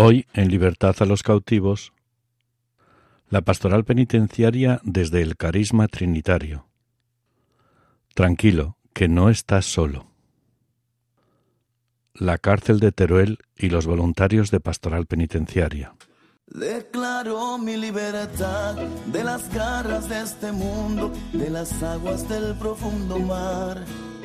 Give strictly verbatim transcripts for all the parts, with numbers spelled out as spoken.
Hoy, en Libertad a los cautivos, la pastoral penitenciaria desde el carisma trinitario. Tranquilo, que no estás solo. La cárcel de Teruel y los voluntarios de pastoral penitenciaria. Declaro mi libertad de las garras de este mundo, de las aguas del profundo mar.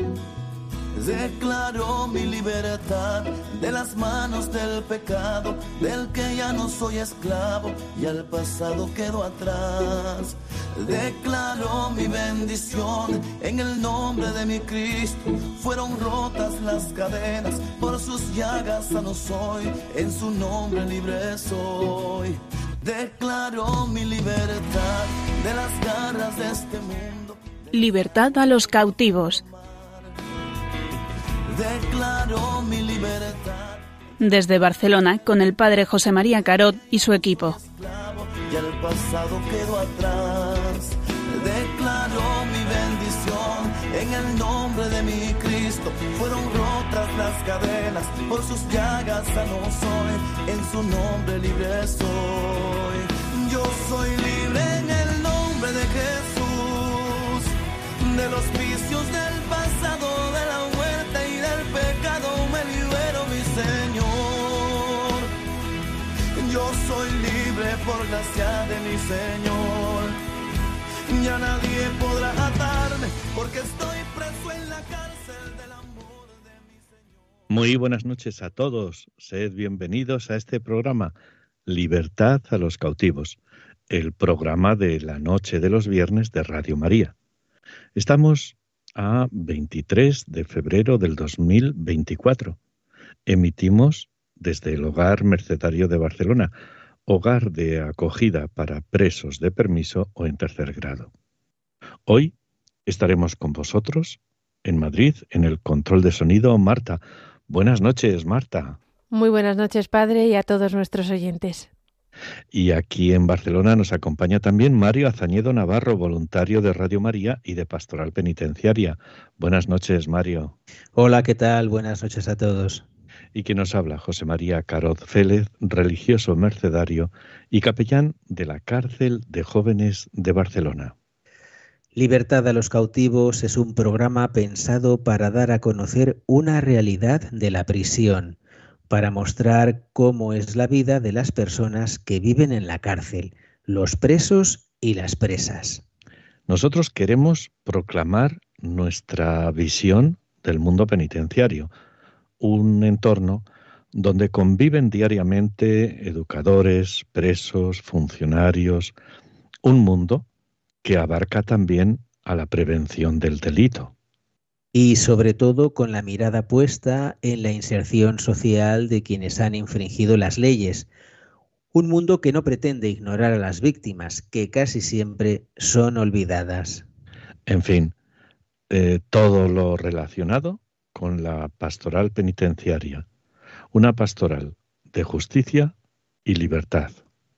Declaro mi libertad de las manos del pecado, del que ya no soy esclavo y al pasado quedo atrás. Declaro mi bendición en el nombre de mi Cristo. Fueron rotas las cadenas, por sus llagas sano soy, en su nombre libre soy. Declaro mi libertad de las garras de este mundo. Libertad a los cautivos. Declaro mi libertad. Desde Barcelona, con el padre José María Carot y su equipo. Y al pasado quedo atrás. Declaro mi bendición en el nombre de mi Cristo. Fueron rotas las cadenas, por sus llagas sano soy, en su nombre libre soy. Yo soy libre en el nombre de Jesús, de los vicios del pasado, de la muerte y del pecado me libero, mi Señor. Yo soy libre por gracia de mi Señor. Ya nadie podrá atarme, porque estoy preso en la cárcel del amor de mi Señor. Muy buenas noches a todos. Sed bienvenidos a este programa Libertad a los cautivos, el programa de la noche de los viernes de Radio María. Estamos a veintitrés de febrero del dos mil veinticuatro. Emitimos desde el Hogar Mercedario de Barcelona, hogar de acogida para presos de permiso o en tercer grado. Hoy estaremos con vosotros en Madrid, en el control de sonido, Marta. Buenas noches, Marta. Muy buenas noches, padre, y a todos nuestros oyentes. Y aquí en Barcelona nos acompaña también Mario Azañedo Navarro, voluntario de Radio María y de Pastoral Penitenciaria. Buenas noches, Mario. Hola, ¿qué tal? Buenas noches a todos. Y que nos habla José María Carot Félez, religioso mercedario y capellán de la cárcel de jóvenes de Barcelona. Libertad a los cautivos es un programa pensado para dar a conocer una realidad de la prisión, para mostrar cómo es la vida de las personas que viven en la cárcel, los presos y las presas. Nosotros queremos proclamar nuestra visión del mundo penitenciario, un entorno donde conviven diariamente educadores, presos, funcionarios, un mundo que abarca también a la prevención del delito. Y sobre todo con la mirada puesta en la inserción social de quienes han infringido las leyes. Un mundo que no pretende ignorar a las víctimas, que casi siempre son olvidadas. En fin, eh, todo lo relacionado con la pastoral penitenciaria, una pastoral de justicia y libertad.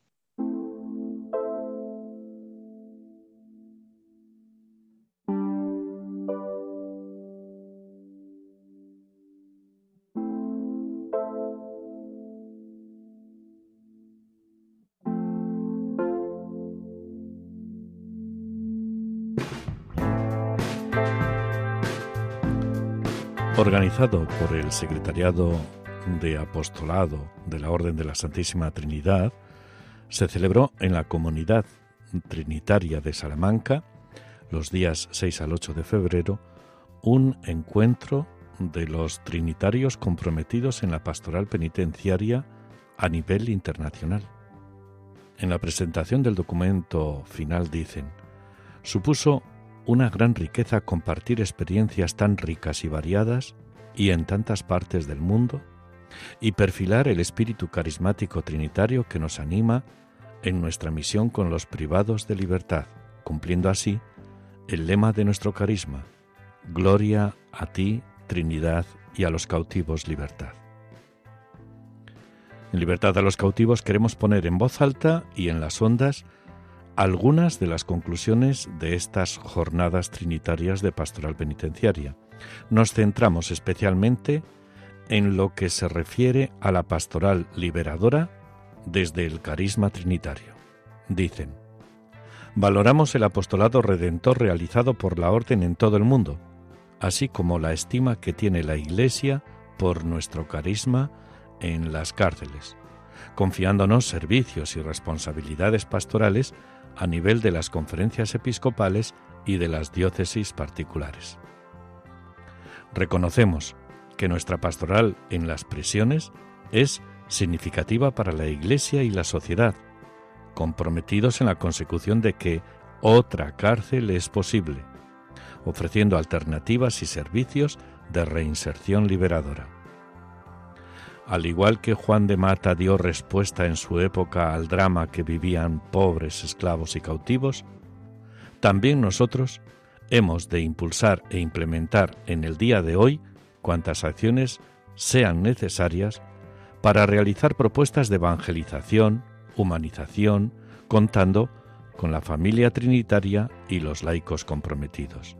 Organizado por el Secretariado de Apostolado de la Orden de la Santísima Trinidad, se celebró en la Comunidad Trinitaria de Salamanca, los días seis al ocho de febrero, un encuentro de los trinitarios comprometidos en la pastoral penitenciaria a nivel internacional. En la presentación del documento final dicen: supuso una gran riqueza compartir experiencias tan ricas y variadas y en tantas partes del mundo, y perfilar el espíritu carismático trinitario que nos anima en nuestra misión con los privados de libertad, cumpliendo así el lema de nuestro carisma: Gloria a ti, Trinidad, y a los cautivos libertad. En Libertad a los cautivos queremos poner en voz alta y en las ondas algunas de las conclusiones de estas jornadas trinitarias de pastoral penitenciaria. Nos centramos especialmente en lo que se refiere a la pastoral liberadora desde el carisma trinitario. Dicen: valoramos el apostolado redentor realizado por la Orden en todo el mundo, así como la estima que tiene la Iglesia por nuestro carisma en las cárceles, confiándonos servicios y responsabilidades pastorales a nivel de las conferencias episcopales y de las diócesis particulares. Reconocemos que nuestra pastoral en las prisiones es significativa para la Iglesia y la sociedad, comprometidos en la consecución de que otra cárcel es posible, ofreciendo alternativas y servicios de reinserción liberadora. Al igual que Juan de Mata dio respuesta en su época al drama que vivían pobres esclavos y cautivos, también nosotros hemos de impulsar e implementar en el día de hoy cuantas acciones sean necesarias para realizar propuestas de evangelización, humanización, contando con la familia trinitaria y los laicos comprometidos.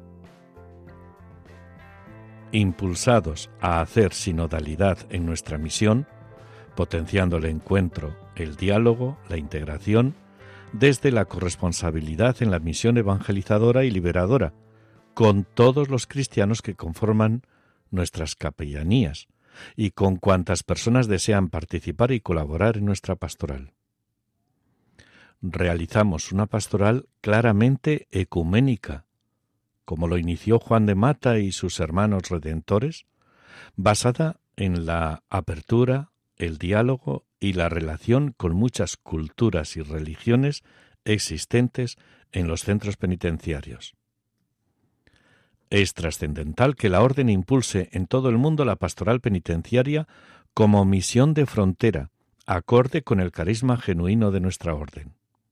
Impulsados a hacer sinodalidad en nuestra misión, potenciando el encuentro, el diálogo, la integración, desde la corresponsabilidad en la misión evangelizadora y liberadora, con todos los cristianos que conforman nuestras capellanías y con cuantas personas desean participar y colaborar en nuestra pastoral. Realizamos una pastoral claramente ecuménica, como lo inició Juan de Mata y sus hermanos redentores, basada en la apertura, el diálogo y la relación con muchas culturas y religiones existentes en los centros penitenciarios. Es trascendental que la Orden impulse en todo el mundo la pastoral penitenciaria como misión de frontera, acorde con el carisma genuino de nuestra Orden.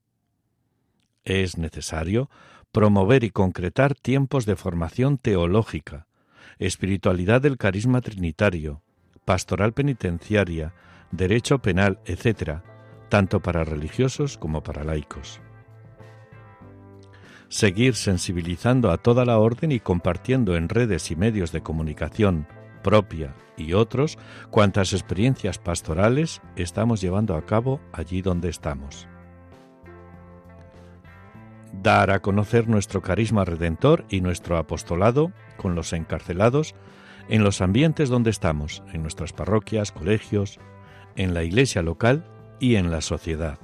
Es necesario promover y concretar tiempos de formación teológica, espiritualidad del carisma trinitario, pastoral penitenciaria, derecho penal, etcétera, tanto para religiosos como para laicos. Seguir sensibilizando a toda la Orden y compartiendo en redes y medios de comunicación propia y otros cuantas experiencias pastorales estamos llevando a cabo allí donde estamos. Dar a conocer nuestro carisma redentor y nuestro apostolado con los encarcelados en los ambientes donde estamos, en nuestras parroquias, colegios, en la iglesia local y en la sociedad.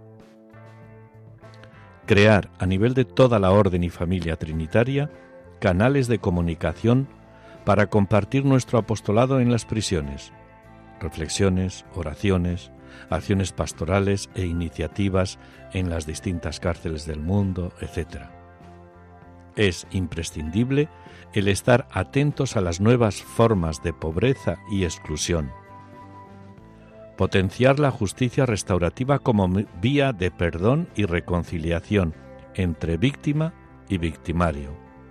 Crear a nivel de toda la Orden y familia trinitaria canales de comunicación para compartir nuestro apostolado en las prisiones, reflexiones, oraciones, acciones pastorales e iniciativas en las distintas cárceles del mundo, etcétera. Es imprescindible el estar atentos a las nuevas formas de pobreza y exclusión. Potenciar la justicia restaurativa como vía de perdón y reconciliación entre víctima y victimario.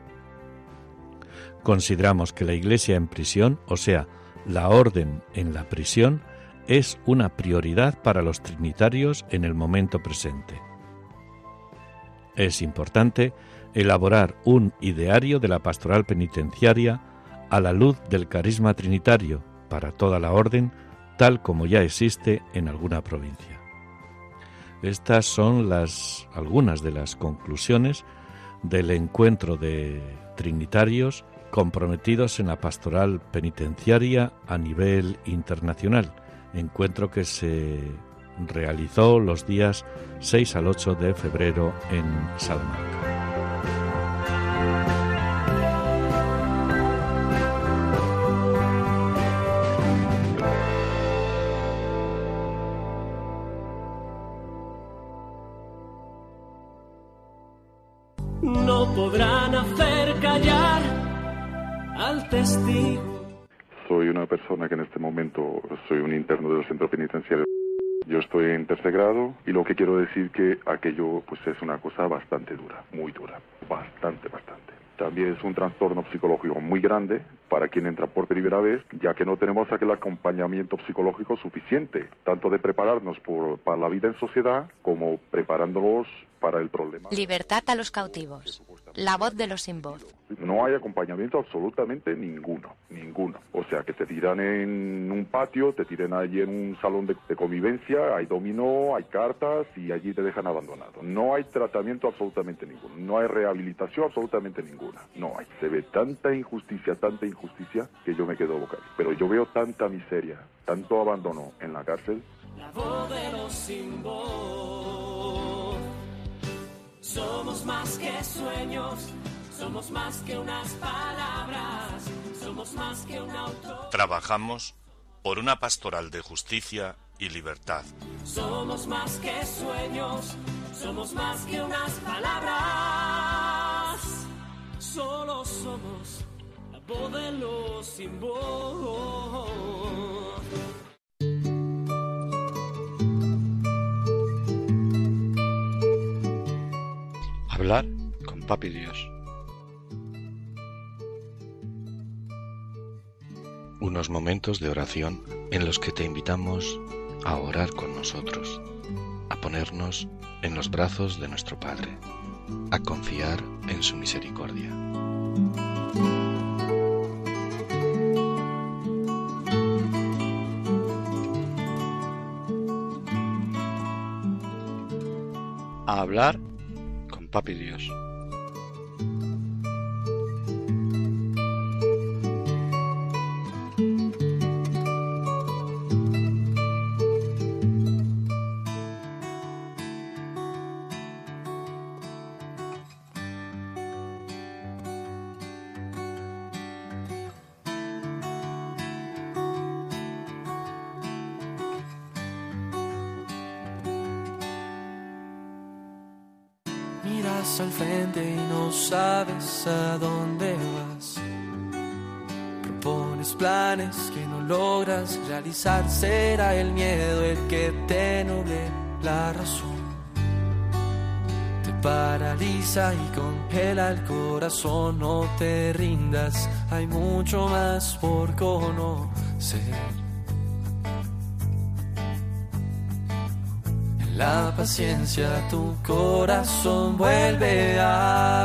Consideramos que la Iglesia en prisión, o sea, la Orden en la prisión, es una prioridad para los trinitarios en el momento presente. Es importante elaborar un ideario de la pastoral penitenciaria a la luz del carisma trinitario para toda la Orden, tal como ya existe en alguna provincia. Estas son las, algunas de las conclusiones del encuentro de trinitarios comprometidos en la pastoral penitenciaria a nivel internacional, encuentro que se realizó los días seis al ocho de febrero en Salamanca. No podrán hacer callar al testigo. Soy una persona que en este momento soy un interno del centro penitenciario. Yo estoy en tercer grado y lo que quiero decir que aquello pues es una cosa bastante dura, muy dura, bastante, bastante. También es un trastorno psicológico muy grande para quien entra por primera vez, ya que no tenemos aquel acompañamiento psicológico suficiente, tanto de prepararnos por, para la vida en sociedad como preparándolos para el problema. Libertad a los cautivos. La voz de los sin voz. No hay acompañamiento absolutamente ninguno, ninguno. O sea, que te tiran en un patio, te tiran allí en un salón de, de convivencia, hay dominó, hay cartas y allí te dejan abandonado. No hay tratamiento absolutamente ninguno, no hay rehabilitación absolutamente ninguna, no hay. Se ve tanta injusticia, tanta injusticia que yo me quedo boca. Pero yo veo tanta miseria, tanto abandono en la cárcel. La voz de los sin voz. Somos más que sueños. Somos más que unas palabras, somos más que un auto. Trabajamos por una pastoral de justicia y libertad. Somos más que sueños, somos más que unas palabras. Solo somos la voz de los sin voz. Hablar con Papi Dios. Unos momentos de oración en los que te invitamos a orar con nosotros, a ponernos en los brazos de nuestro Padre, a confiar en su misericordia. A hablar con Papi Dios. Miras al frente y no sabes a dónde vas. Propones planes que no logras realizar. Será el miedo el que te nuble la razón. Te paraliza y congela el corazón. No te rindas, hay mucho más por conocer. La paciencia tu corazón vuelve a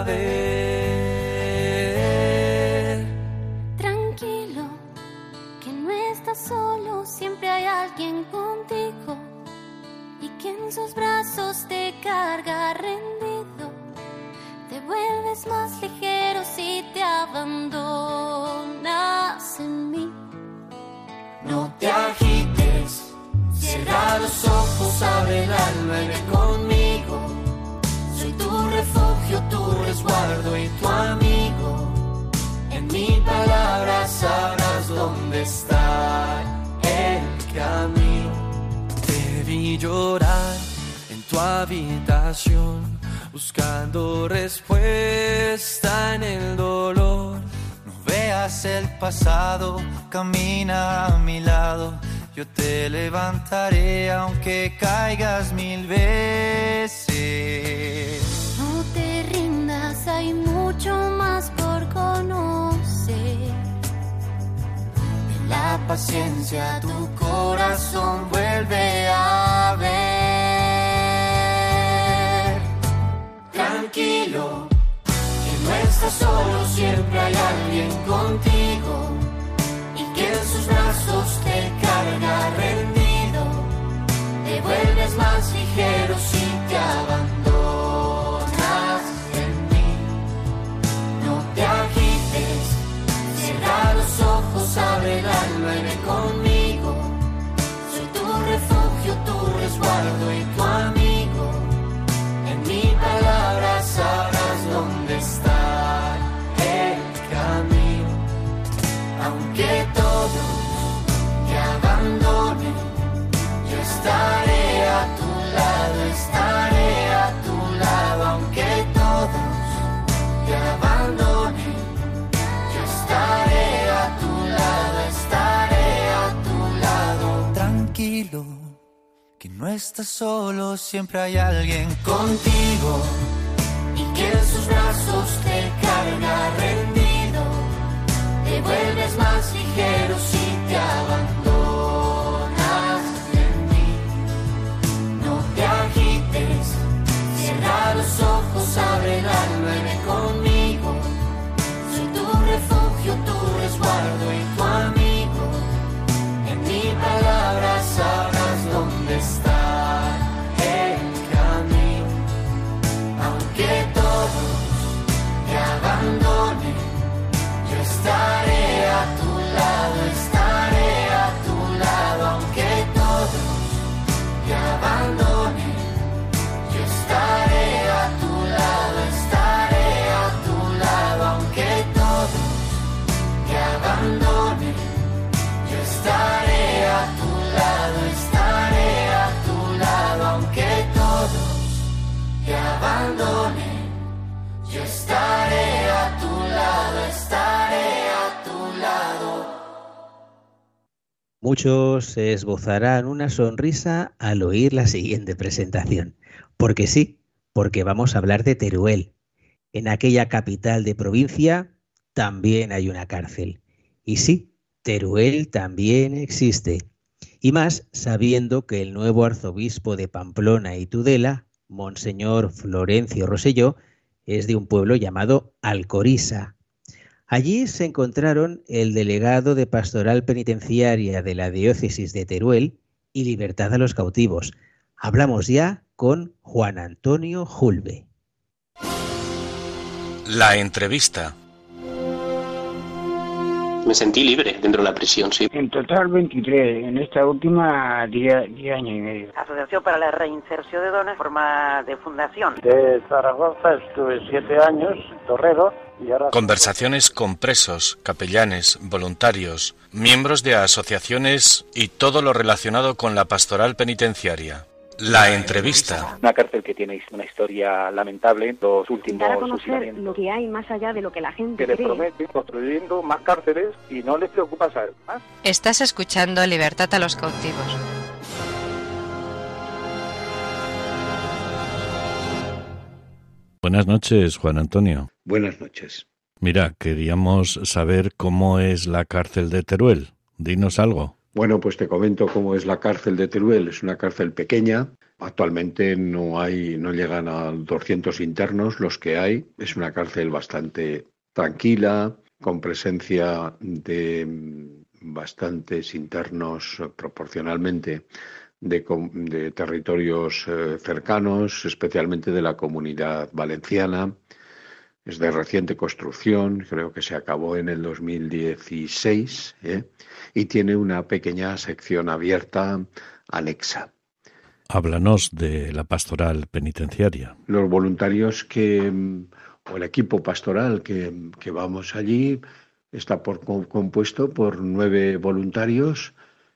ver. Tranquilo, que no estás solo, siempre hay alguien contigo y que en sus brazos te carga rendido. Te vuelves más ligero si te abandonas en mí. No te agites. Cierra los ojos, abre el alma y ven conmigo. Soy tu refugio, tu resguardo y tu amigo. En mi palabra sabrás dónde está el camino. Te vi llorar en tu habitación, buscando respuesta en el dolor. No veas el pasado, camina a mi lado. Yo te levantaré aunque caigas mil veces. No te rindas, hay mucho más por conocer. En la paciencia tu corazón vuelve a ver. Tranquilo, que no estás solo, siempre hay alguien contigo. Que en sus brazos te carga rendido. Te vuelves más ligero si te abandonas en mí. No te agites, cierra los ojos, abre el alma y ven conmigo. Soy tu refugio, tu resguardo y tu amigo. En mi palabra sabrás dónde está el camino. Aunque todos te abandonen, yo estaré a tu lado, estaré a tu lado. Aunque todos te abandonen, yo estaré a tu lado, estaré a tu lado. Tranquilo, que no estás solo, siempre hay alguien contigo y que en sus brazos te carga rendido. Te vuelves más ligero si te abandonas en mí. No te agites, cierra los ojos, abre el alma y ven conmigo. Muchos esbozarán una sonrisa al oír la siguiente presentación. Porque sí, porque vamos a hablar de Teruel. En aquella capital de provincia también hay una cárcel. Y sí, Teruel también existe. Y más sabiendo que el nuevo arzobispo de Pamplona y Tudela, Monseñor Florencio Rosselló, es de un pueblo llamado Alcoriza. Allí se encontraron el delegado de Pastoral Penitenciaria de la Diócesis de Teruel y Libertad a los Cautivos. Hablamos ya con Juan Antonio Julve. La entrevista. Me sentí libre dentro de la prisión, sí. En total veintitrés, en esta última diez años y medio. Asociación para la Reinserción de Dones, forma de fundación. De Zaragoza estuve siete años, Torredo, y ahora... Conversaciones con presos, capellanes, voluntarios, miembros de asociaciones y todo lo relacionado con la pastoral penitenciaria. La entrevista. Una cárcel que tiene una historia lamentable, los últimos para conocer lo que hay más allá de lo que la gente que les cree. prometen construyendo más cárceles y no les preocupa saber más. Estás escuchando Libertad a los Cautivos. Buenas noches, Juan Antonio. Buenas noches. Mira, queríamos saber cómo es la cárcel de Teruel. Dinos algo. Bueno, pues te comento cómo es la cárcel de Teruel. Es una cárcel pequeña. Actualmente no hay, no llegan a doscientos internos los que hay. Es una cárcel bastante tranquila, con presencia de bastantes internos proporcionalmente de, de territorios eh, cercanos, especialmente de la Comunidad Valenciana. Es de reciente construcción, creo que se acabó en el dos mil dieciséis, ¿eh? Y tiene una pequeña sección abierta anexa. Háblanos de la pastoral penitenciaria. Los voluntarios que, o el equipo pastoral que, que vamos allí está por, compuesto por nueve voluntarios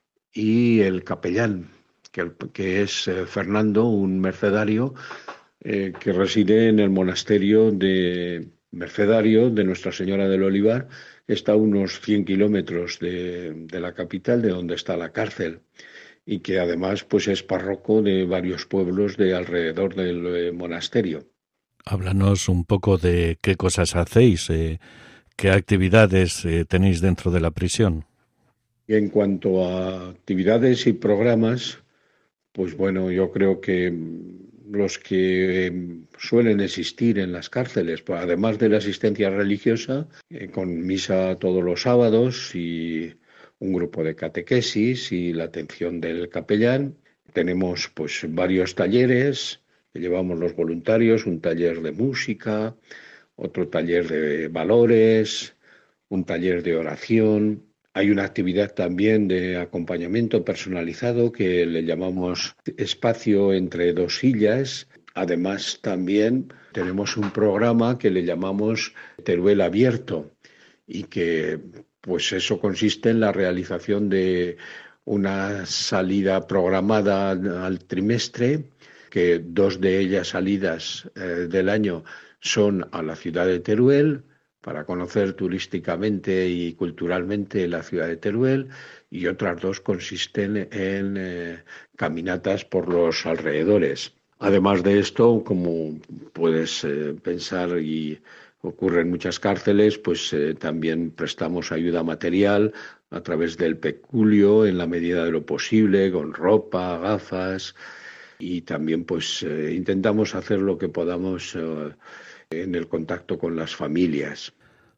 y el capellán, que, que es eh, Fernando, un mercedario, Eh, que reside en el monasterio de Mercedario de Nuestra Señora del Olivar, que está a unos cien kilómetros de, de la capital, de donde está la cárcel, y que además pues es párroco de varios pueblos de alrededor del eh, monasterio. Háblanos un poco de qué cosas hacéis, eh, qué actividades eh, tenéis dentro de la prisión. Y en cuanto a actividades y programas, pues bueno, yo creo que los que suelen existir en las cárceles, pues además de la asistencia religiosa, eh, con misa todos los sábados y un grupo de catequesis y la atención del capellán, tenemos pues varios talleres que llevamos los voluntarios, un taller de música, otro taller de valores, un taller de oración. Hay una actividad también de acompañamiento personalizado que le llamamos espacio entre dos sillas. Además, también tenemos un programa que le llamamos Teruel Abierto y que, pues eso consiste en la realización de una salida programada al trimestre, que dos de ellas salidas eh, del año son a la ciudad de Teruel, para conocer turísticamente y culturalmente la ciudad de Teruel, y otras dos consisten en eh, caminatas por los alrededores. Además de esto, como puedes eh, pensar y ocurre en muchas cárceles, pues eh, también prestamos ayuda material a través del peculio en la medida de lo posible, con ropa, gafas, y también pues eh, intentamos hacer lo que podamos eh, en el contacto con las familias.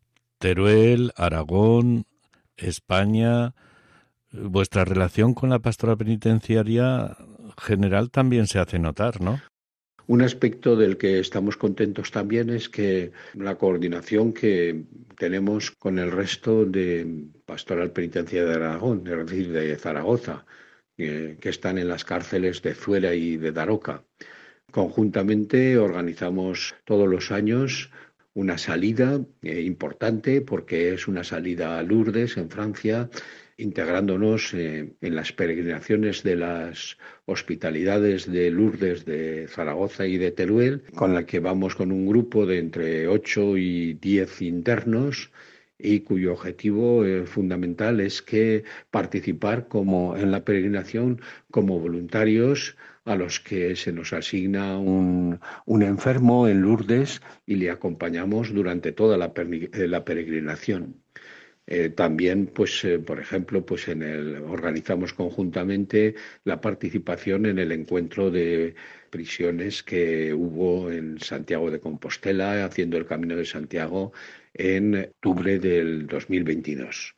Teruel, Aragón, España, vuestra relación con la pastoral penitenciaria general también se hace notar, ¿no? Un aspecto del que estamos contentos también es que la coordinación que tenemos con el resto de pastoral penitenciaria de Aragón, es decir, de Zaragoza, que, que están en las cárceles de Zuera y de Daroca. Conjuntamente organizamos todos los años una salida eh, importante, porque es una salida a Lourdes, en Francia, integrándonos eh, en las peregrinaciones de las hospitalidades de Lourdes, de Zaragoza y de Teruel, con la que vamos con un grupo de entre ocho y diez internos y cuyo objetivo eh, fundamental es que participar como en la peregrinación como voluntarios a los que se nos asigna un, un enfermo en Lourdes y le acompañamos durante toda la, la peregrinación. Eh, también, pues, eh, por ejemplo, pues en el, organizamos conjuntamente la participación en el encuentro de prisiones que hubo en Santiago de Compostela, haciendo el Camino de Santiago en octubre del dos mil veintidós.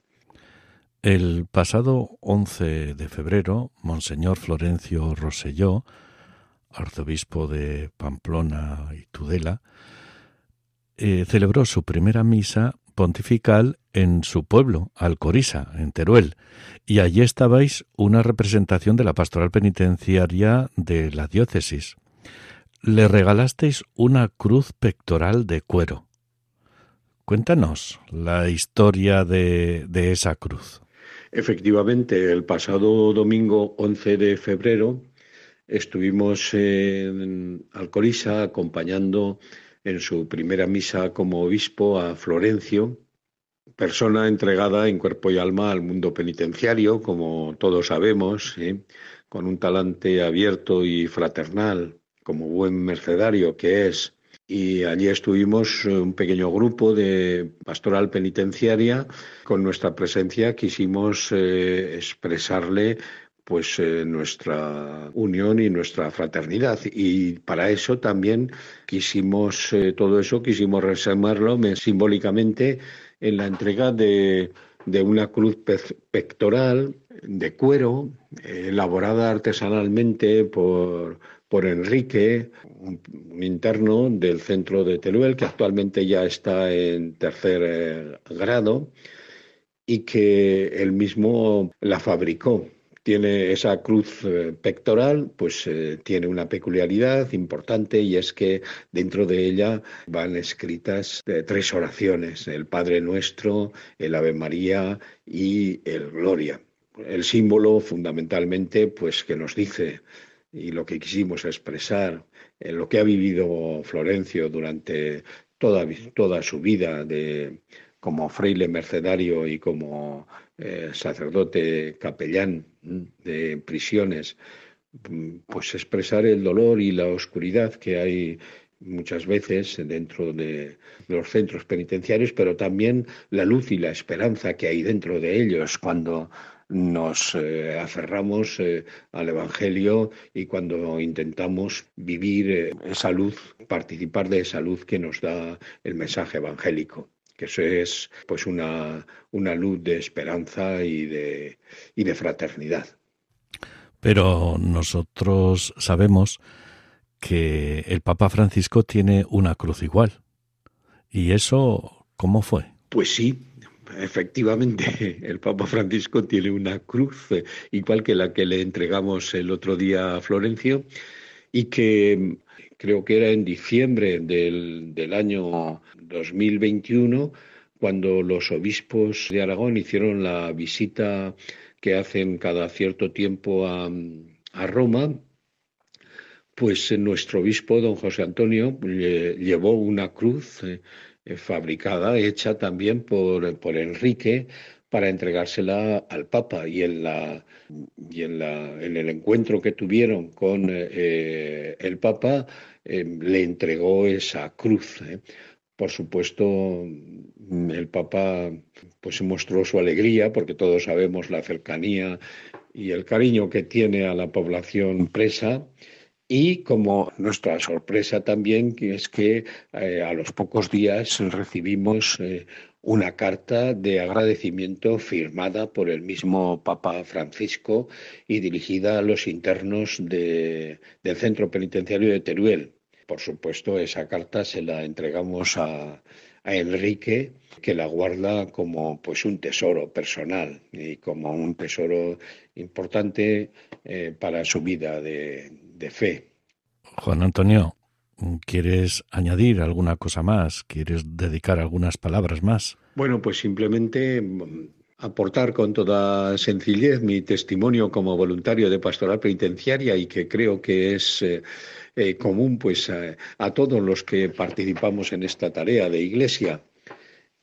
El pasado once de febrero, Monseñor Florencio Rosselló, arzobispo de Pamplona y Tudela, eh, celebró su primera misa pontifical en su pueblo, Alcoriza, en Teruel, y allí estabais una representación de la pastoral penitenciaria de la diócesis. Le regalasteis una cruz pectoral de cuero. Cuéntanos la historia de, de esa cruz. Efectivamente, el pasado domingo once de febrero estuvimos en Alcoriza acompañando en su primera misa como obispo a Florencio, persona entregada en cuerpo y alma al mundo penitenciario, como todos sabemos, ¿eh? Con un talante abierto y fraternal, como buen mercedario que es. Y allí estuvimos un pequeño grupo de pastoral penitenciaria. Con nuestra presencia quisimos eh, expresarle pues eh, nuestra unión y nuestra fraternidad, y para eso también quisimos, eh, todo eso quisimos resumirlo simbólicamente en la entrega de, de una cruz pe- pectoral de cuero, eh, elaborada artesanalmente por, por Enrique, un, un interno del centro de Teruel, que actualmente ya está en tercer eh, grado, y que él mismo la fabricó. Tiene esa cruz eh, pectoral, pues eh, tiene una peculiaridad importante, y es que dentro de ella van escritas eh, tres oraciones: el Padre Nuestro, el Ave María y el Gloria. El símbolo fundamentalmente pues que nos dice, y lo que quisimos expresar, eh, lo que ha vivido Florencio durante toda, toda su vida de, como fraile mercedario y como eh, sacerdote capellán de prisiones, pues expresar el dolor y la oscuridad que hay muchas veces dentro de los centros penitenciarios, pero también la luz y la esperanza que hay dentro de ellos cuando nos eh, aferramos eh, al Evangelio y cuando intentamos vivir eh, esa luz, participar de esa luz que nos da el mensaje evangélico, que eso es pues una, una luz de esperanza y de, y de fraternidad. Pero nosotros sabemos que el Papa Francisco tiene una cruz igual. ¿Y eso cómo fue? Pues sí, efectivamente, el Papa Francisco tiene una cruz eh, igual que la que le entregamos el otro día a Florencio, y que creo que era en diciembre del, del año dos mil veintiuno, cuando los obispos de Aragón hicieron la visita que hacen cada cierto tiempo a, a Roma. Pues nuestro obispo, don José Antonio, llevó una cruz eh, fabricada, hecha también por, por Enrique, para entregársela al Papa. Y en, la, y en, la, en el encuentro que tuvieron con eh, el Papa, eh, le entregó esa cruz. Eh. Por supuesto, el Papa pues mostró su alegría, porque todos sabemos la cercanía y el cariño que tiene a la población presa. Y como nuestra sorpresa también, que es que eh, a los pocos días recibimos eh, una carta de agradecimiento firmada por el mismo Papa Francisco y dirigida a los internos de, del centro penitenciario de Teruel. Por supuesto, esa carta se la entregamos a, a Enrique, que la guarda como pues un tesoro personal y como un tesoro importante eh, para su vida de de fe. Juan Antonio, ¿quieres añadir alguna cosa más? ¿Quieres dedicar algunas palabras más? Bueno, pues simplemente aportar con toda sencillez mi testimonio como voluntario de pastoral penitenciaria, y que creo que es eh, eh, común pues a, a todos los que participamos en esta tarea de Iglesia.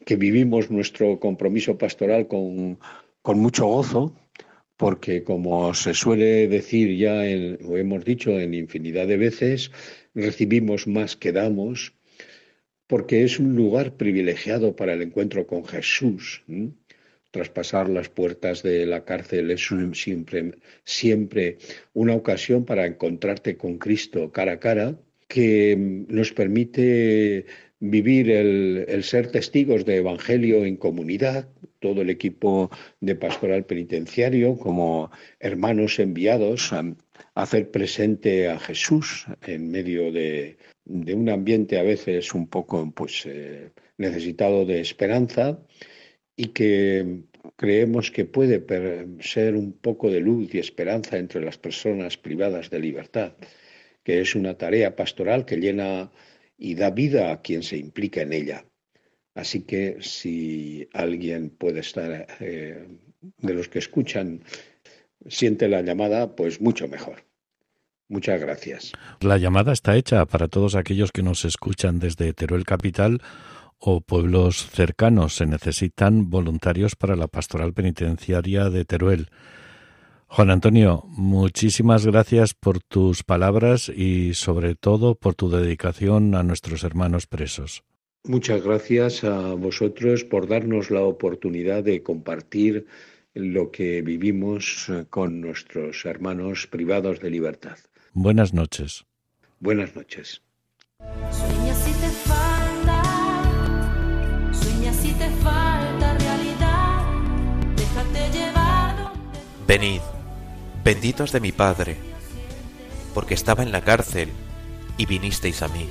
que vivimos nuestro compromiso pastoral con, con mucho gozo, porque como se suele decir ya, en, o hemos dicho en infinidad de veces, recibimos más que damos, porque es un lugar privilegiado para el encuentro con Jesús. ¿eh? Traspasar las puertas de la cárcel es un, siempre, siempre una ocasión para encontrarte con Cristo cara a cara, que nos permite vivir el, el ser testigos de Evangelio en comunidad, todo el equipo de pastoral penitenciario, como hermanos enviados a, a hacer presente a Jesús en medio de, de un ambiente a veces un poco pues, eh, necesitado de esperanza, y que creemos que puede ser un poco de luz y esperanza entre las personas privadas de libertad, que es una tarea pastoral que llena y da vida a quien se implica en ella. Así que si alguien puede estar, eh, de los que escuchan, siente la llamada, pues mucho mejor. Muchas gracias. La llamada está hecha para todos aquellos que nos escuchan desde Teruel capital o pueblos cercanos. Se necesitan voluntarios para la pastoral penitenciaria de Teruel. Juan Antonio, muchísimas gracias por tus palabras y sobre todo por tu dedicación a nuestros hermanos presos. Muchas gracias a vosotros por darnos la oportunidad de compartir lo que vivimos con nuestros hermanos privados de libertad. Buenas noches. Buenas noches. Sueña si te falta, sueña si te falta realidad, déjate llevar donde... Venid, benditos de mi Padre, porque estaba en la cárcel y vinisteis a mí.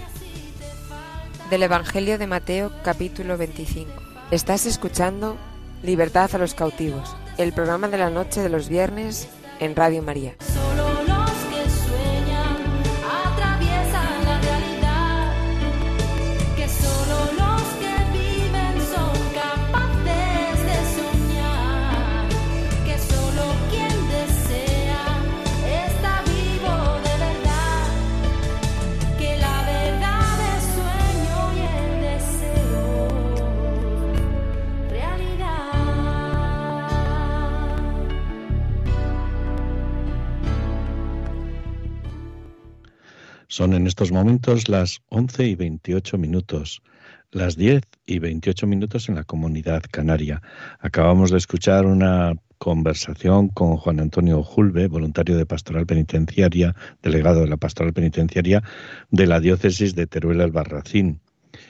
Del Evangelio de Mateo, capítulo veinticinco. Estás escuchando Libertad a los cautivos, el programa de la noche de los viernes en Radio María. Solo los que sueñan atraviesan la realidad, que solo los que viven son capaces de soñar, que solo quien desea está vivo de verdad, que la verdad es sueño y el deseo realidad. Son en estos momentos las once y veintiocho minutos, las diez y veintiocho minutos en la Comunidad Canaria. Acabamos de escuchar una conversación con Juan Antonio Julve, voluntario de Pastoral Penitenciaria, delegado de la Pastoral Penitenciaria de la Diócesis de Teruel-Albarracín.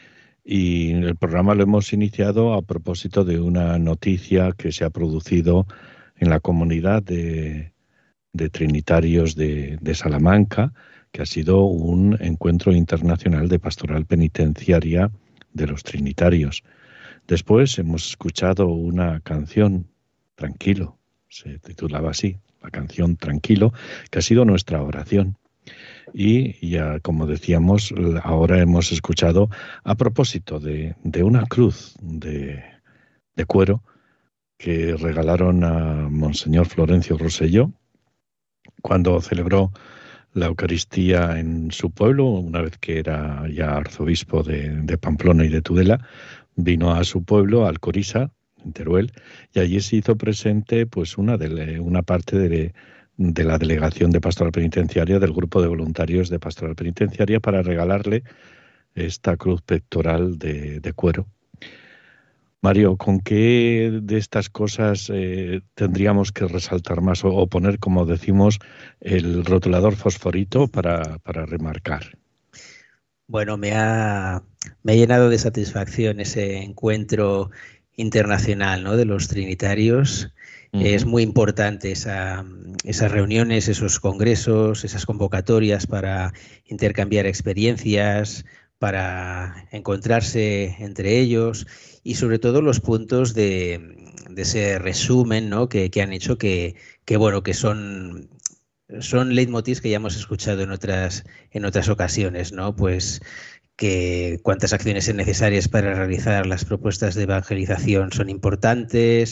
Y el programa lo hemos iniciado a propósito de una noticia que se ha producido en la comunidad de, de Trinitarios de, de Salamanca, que ha sido un encuentro internacional de pastoral penitenciaria de los Trinitarios. Después hemos escuchado una canción, Tranquilo, se titulaba así, la canción Tranquilo, que ha sido nuestra oración. Y ya, como decíamos, ahora hemos escuchado a propósito de, de una cruz de, de cuero que regalaron a Monseñor Florencio Rosselló cuando celebró la Eucaristía en su pueblo, una vez que era ya arzobispo de, de Pamplona y de Tudela. Vino a su pueblo, a Alcoriza, en Teruel, y allí se hizo presente pues una, de, una parte de, de la delegación de Pastoral Penitenciaria, del grupo de voluntarios de Pastoral Penitenciaria, para regalarle esta cruz pectoral de, de cuero. Mario, ¿con qué de estas cosas eh, tendríamos que resaltar más o, o poner, como decimos, el rotulador fosforito para, para remarcar? Bueno, me ha, me ha llenado de satisfacción ese encuentro internacional, ¿no?, de los Trinitarios. Uh-huh. Es muy importante esa, esas reuniones, esos congresos, esas convocatorias para intercambiar experiencias, para encontrarse entre ellos y sobre todo los puntos de, de ese resumen, ¿no?, que, que han hecho que, que bueno, que son, son leitmotivs que ya hemos escuchado en otras, en otras ocasiones, ¿no? Pues que cuántas acciones son necesarias para realizar las propuestas de evangelización son importantes,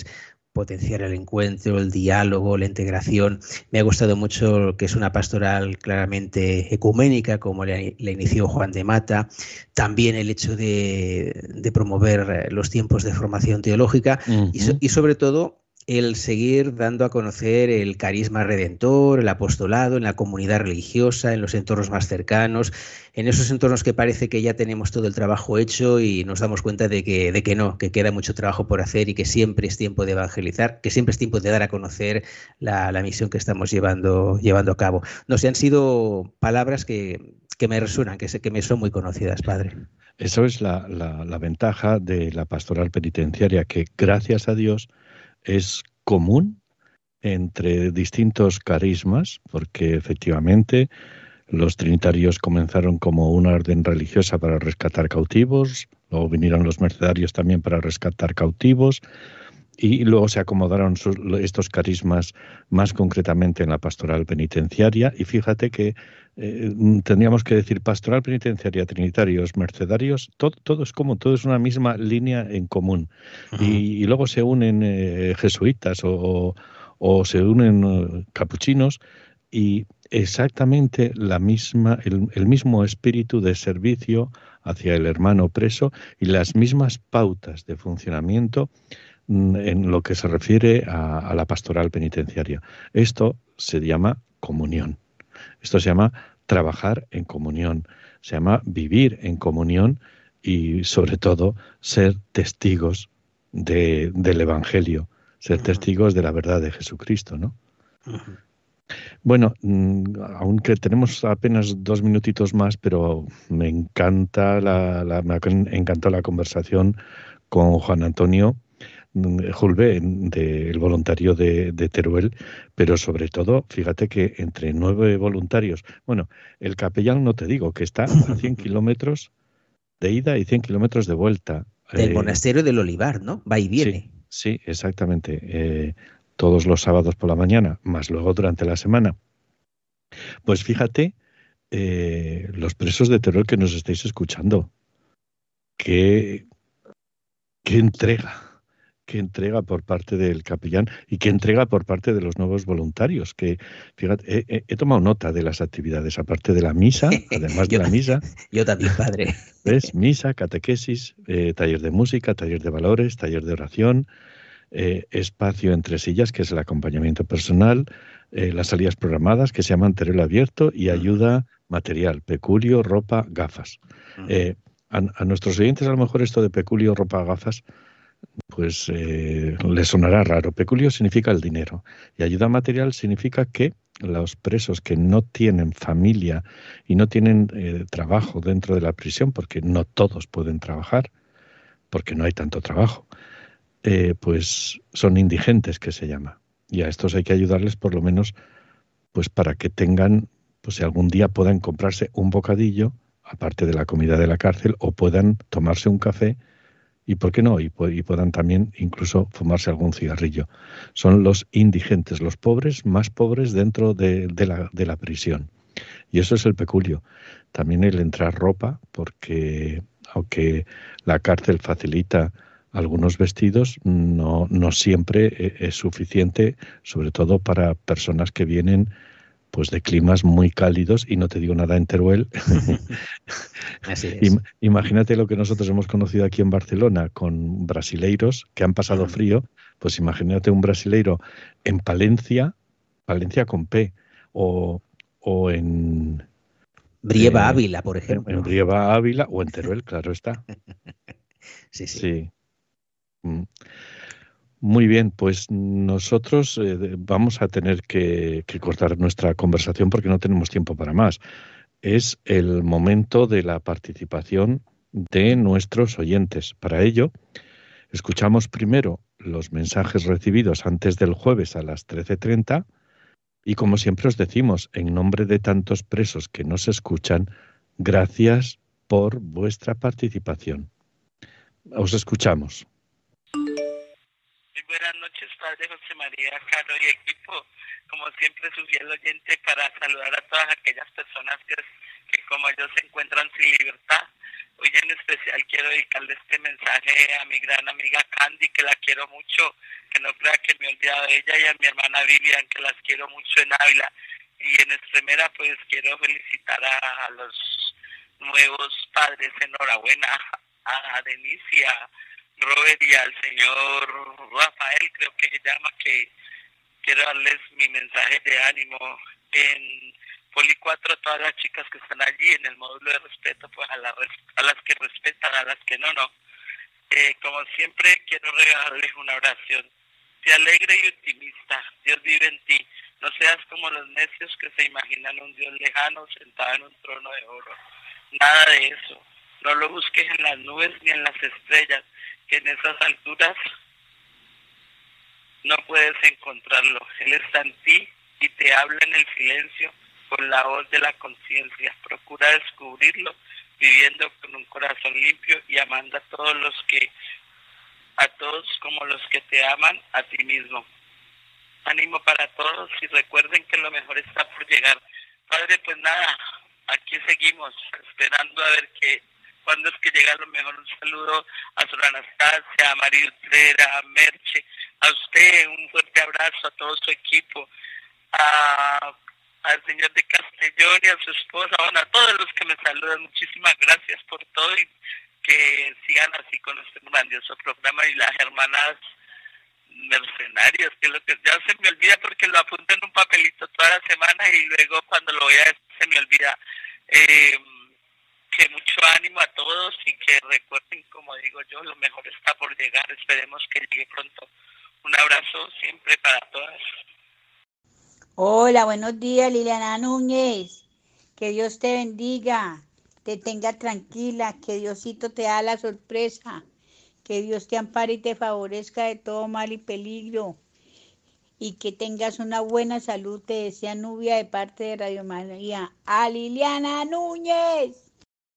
potenciar el encuentro, el diálogo, la integración. Me ha gustado mucho que es una pastoral claramente ecuménica, como la, la inició Juan de Mata. También el hecho de, de promover los tiempos de formación teológica uh-huh. y, so, y sobre todo el seguir dando a conocer el carisma redentor, el apostolado en la comunidad religiosa, en los entornos más cercanos, en esos entornos que parece que ya tenemos todo el trabajo hecho y nos damos cuenta de que, de que no, que queda mucho trabajo por hacer y que siempre es tiempo de evangelizar, que siempre es tiempo de dar a conocer la, la misión que estamos llevando, llevando a cabo. No sé, han sido palabras que, que me resuenan, que, que me son muy conocidas, padre. Eso es la, la, la ventaja de la pastoral penitenciaria, que gracias a Dios es común entre distintos carismas, porque efectivamente los trinitarios comenzaron como una orden religiosa para rescatar cautivos, luego vinieron los mercedarios también para rescatar cautivos, y luego se acomodaron sus, estos carismas más concretamente en la pastoral penitenciaria. Y fíjate que eh, tendríamos que decir pastoral penitenciaria, trinitarios, mercedarios, todo, todo es como, todo es una misma línea en común. Uh-huh. y, y luego se unen eh, jesuitas o, o, o se unen uh, capuchinos y exactamente la misma, el, el mismo espíritu de servicio hacia el hermano preso y las mismas pautas de funcionamiento en lo que se refiere a, a la pastoral penitenciaria. Esto se llama comunión. Esto se llama trabajar en comunión. Se llama vivir en comunión y, sobre todo, ser testigos de, del Evangelio, ser uh-huh. testigos de la verdad de Jesucristo, ¿no? Uh-huh. Bueno, aunque tenemos apenas dos minutitos más, pero me encanta la, la, me encantó la conversación con Juan Antonio Julve, del voluntario de, de Teruel, pero sobre todo, fíjate que entre nueve voluntarios, bueno, el capellán no te digo, que está a cien kilómetros de ida y cien kilómetros de vuelta. Del eh, monasterio del Olivar, ¿no? Va y viene. Sí, sí, exactamente. Eh, todos los sábados por la mañana, más luego durante la semana. Pues fíjate, eh, los presos de Teruel que nos estáis escuchando, qué, qué entrega. Qué entrega por parte del capellán y qué entrega por parte de los nuevos voluntarios. Que fíjate, he, he tomado nota de las actividades, aparte de la misa, además yo, de la misa. Yo también, padre. ¿Ves? Misa, catequesis, eh, taller de música, taller de valores, taller de oración, eh, espacio entre sillas, que es el acompañamiento personal, eh, las salidas programadas, que se llaman Teruel Abierto, y ayuda material, peculio, ropa, gafas. Eh, a, a nuestros oyentes, a lo mejor esto de peculio, ropa, gafas, pues eh, le sonará raro. Peculio significa el dinero y ayuda material significa que los presos que no tienen familia y no tienen eh, trabajo dentro de la prisión, porque no todos pueden trabajar, porque no hay tanto trabajo, eh, pues son indigentes, que se llama. Y a estos hay que ayudarles por lo menos pues para que tengan, pues si algún día puedan comprarse un bocadillo, aparte de la comida de la cárcel, o puedan tomarse un café. Y por qué no, y, y puedan también incluso fumarse algún cigarrillo. Son los indigentes, los pobres más pobres dentro de, de, la, de la prisión. Y eso es el peculio. También el entrar ropa, porque aunque la cárcel facilita algunos vestidos, no, no siempre es suficiente, sobre todo para personas que vienen pues de climas muy cálidos, y no te digo nada en Teruel. Así es. Imagínate lo que nosotros hemos conocido aquí en Barcelona con brasileiros que han pasado uh-huh. frío, pues imagínate un brasileiro en Palencia, Palencia con P, o, o en... Brieva eh, Ávila, por ejemplo. En, en Brieva Ávila o en Teruel, claro está. sí, sí. Sí. Mm. Muy bien, pues nosotros eh, vamos a tener que, que cortar nuestra conversación porque no tenemos tiempo para más. Es el momento de la participación de nuestros oyentes. Para ello, escuchamos primero los mensajes recibidos antes del jueves a las trece treinta y, como siempre os decimos, en nombre de tantos presos que nos escuchan, gracias por vuestra participación. Os escuchamos. Buenas noches, Padre José María Caro y equipo. Como siempre, su fiel oyente para saludar a todas aquellas personas que, que como yo se encuentran sin libertad. Hoy en especial quiero dedicarle este mensaje a mi gran amiga Candy, que la quiero mucho, que no crea que me he olvidado de ella, y a mi hermana Vivian, que las quiero mucho en Ávila. Y en extremera, pues quiero felicitar a, a los nuevos padres. Enhorabuena a Denise y a Robert y al señor Rafael, creo que se llama, que quiero darles mi mensaje de ánimo. En Poli cuatro, todas las chicas que están allí en el módulo de respeto, pues a, la, a las que respetan, a las que no, no. Eh, como siempre, quiero regalarles una oración. Sé alegre y optimista, Dios vive en ti. No seas como los necios que se imaginan un Dios lejano sentado en un trono de oro. Nada de eso. No lo busques en las nubes ni en las estrellas, que en esas alturas no puedes encontrarlo. Él está en ti y te habla en el silencio con la voz de la conciencia. Procura descubrirlo viviendo con un corazón limpio y amando a todos los que, a todos como los que te aman a ti mismo. Ánimo para todos y recuerden que lo mejor está por llegar. Padre, pues nada, aquí seguimos esperando a ver qué, cuándo es que llega lo mejor. Un saludo a Sor Anastasia, a María Utrera, a Merche, a usted, un fuerte abrazo a todo su equipo, a, al señor de Castellón y a su esposa, bueno, a todos los que me saludan. Muchísimas gracias por todo y que sigan así con este grandioso programa. Y las hermanas mercenarias, que lo que ya se me olvida porque lo apunto en un papelito toda la semana y luego cuando lo vea se me olvida. Eh, que mucho ánimo a todos y que recuerden, como digo yo, lo mejor está por llegar. Esperemos que llegue pronto. Un abrazo siempre para todas. Hola, buenos días, Liliana Núñez. Que Dios te bendiga, te tenga tranquila, que Diosito te da la sorpresa. Que Dios te ampare y te favorezca de todo mal y peligro. Y que tengas una buena salud, te desea Nubia de parte de Radio María. A Liliana Núñez.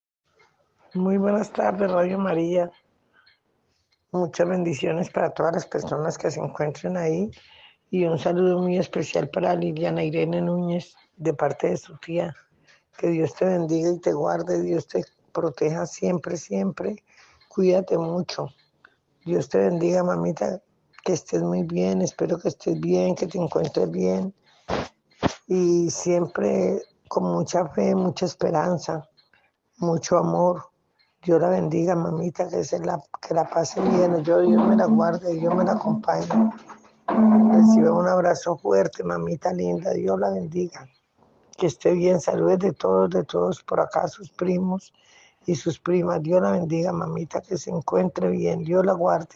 Muy buenas tardes, Radio María. Muchas bendiciones para todas las personas que se encuentren ahí. Y un saludo muy especial para Liliana Irene Núñez, de parte de su tía. Que Dios te bendiga y te guarde, Dios te proteja siempre, siempre. Cuídate mucho. Dios te bendiga, mamita, que estés muy bien, espero que estés bien, que te encuentres bien. Y siempre con mucha fe, mucha esperanza, mucho amor. Dios la bendiga, mamita, que, se la, que la pase bien. Yo, Dios me la guarde, Dios me la acompañe. Recibe un abrazo fuerte, mamita linda, Dios la bendiga. Que esté bien, saludos de todos, de todos por acá, sus primos y sus primas. Dios la bendiga, mamita, que se encuentre bien, Dios la guarde.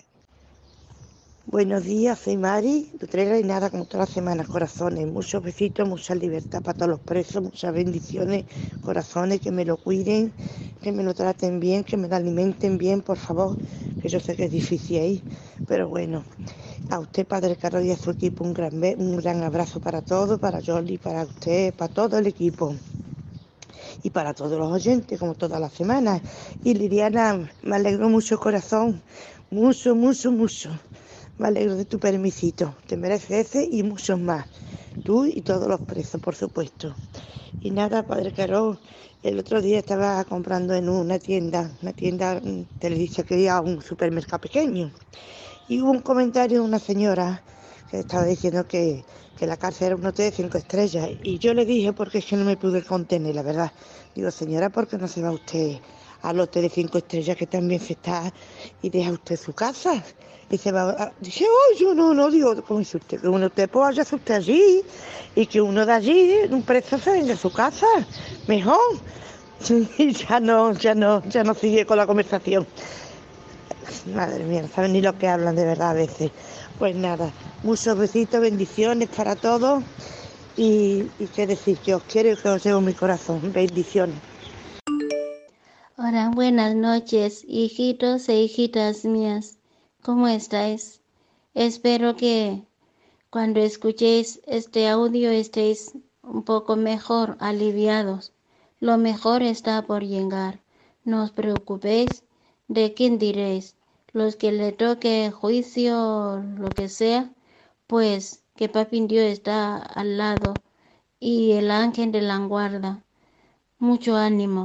Buenos días, soy Mari, Utrera y nada, como todas las semanas, corazones, muchos besitos, mucha libertad para todos los presos, muchas bendiciones, corazones, que me lo cuiden, que me lo traten bien, que me lo alimenten bien, por favor, que yo sé que es difícil ahí, pero bueno, a usted, Padre Caro, y a su equipo, un gran, un gran abrazo para todos, para Jordi, para usted, para todo el equipo. Y para todos los oyentes, como todas las semanas. Y Liliana, me alegro mucho, corazón, mucho, mucho, mucho. Me alegro de tu permisito, te mereces ese y muchos más. Tú y todos los presos, por supuesto. Y nada, Padre Caro, el otro día estaba comprando en una tienda, una tienda, te le dice que era un supermercado pequeño. Y hubo un comentario de una señora que estaba diciendo que, que la cárcel era un hotel de cinco estrellas. Y yo le dije, porque es que no me pude contener, la verdad. Digo, señora, ¿por qué no se va usted al hotel de cinco estrellas que también se está y deja usted su casa? Y se va, a, dice, oh, yo no, no, digo, ¿cómo dice usted? Que uno te puede hallarse usted allí y que uno de allí, un preso, se venga a su casa, mejor. Y ya no, ya no, ya no sigue con la conversación. Madre mía, no saben ni lo que hablan de verdad a veces. Pues nada, muchos besitos, bendiciones para todos y, y qué decir, que os quiero y que os llevo mi corazón. Bendiciones. Hola, buenas noches, hijitos e hijitas mías. ¿Cómo estáis? Espero que cuando escuchéis este audio estéis un poco mejor, aliviados. Lo mejor está por llegar. No os preocupéis de quién diréis. Los que le toque juicio, lo que sea, pues que Papi Dios está al lado y el ángel de la guarda. Mucho ánimo.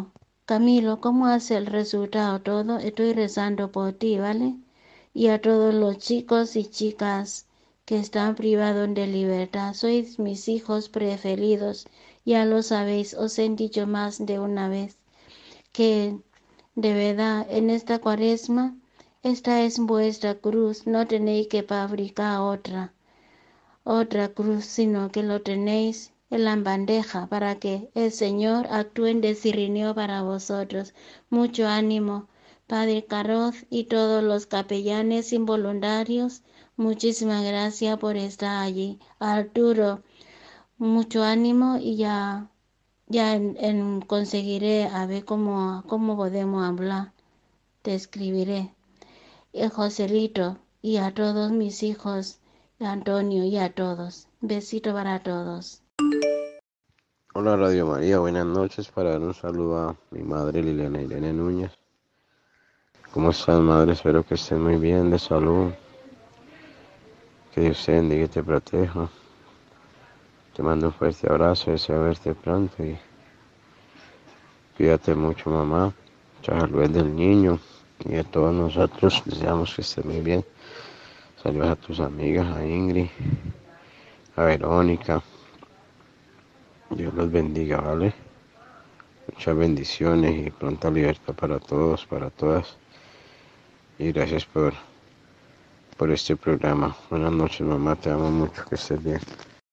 Camilo, ¿cómo hace el resultado todo? Estoy rezando por ti, ¿vale? Y a todos los chicos y chicas que están privados de libertad. Sois mis hijos preferidos. Ya lo sabéis, os he dicho más de una vez que de verdad en esta cuaresma, esta es vuestra cruz. No tenéis que fabricar otra, otra cruz, sino que lo tenéis en la bandeja para que el Señor actúe en designio para vosotros. Mucho ánimo, Padre Caroz y todos los capellanes involuntarios. Muchísimas gracias por estar allí. Arturo, mucho ánimo y ya, ya en, en conseguiré a ver cómo, cómo podemos hablar. Te escribiré. Y Joselito y a todos mis hijos, Antonio y a todos. Besito para todos. Hola Radio María, buenas noches. Para dar un saludo a mi madre Liliana Irene Núñez. ¿Cómo estás, madre? Espero que estés muy bien de salud. Que Dios te bendiga y te proteja. Te mando un fuerte abrazo, deseo verte pronto y cuídate mucho, mamá. Mucha salud del niño y de todos nosotros. Deseamos que estés muy bien. Saludos a tus amigas, a Ingrid, a Verónica. Dios los bendiga, ¿vale? Muchas bendiciones y pronta libertad para todos, para todas. Y gracias por, por este programa. Buenas noches, mamá, te amo mucho, que estés bien.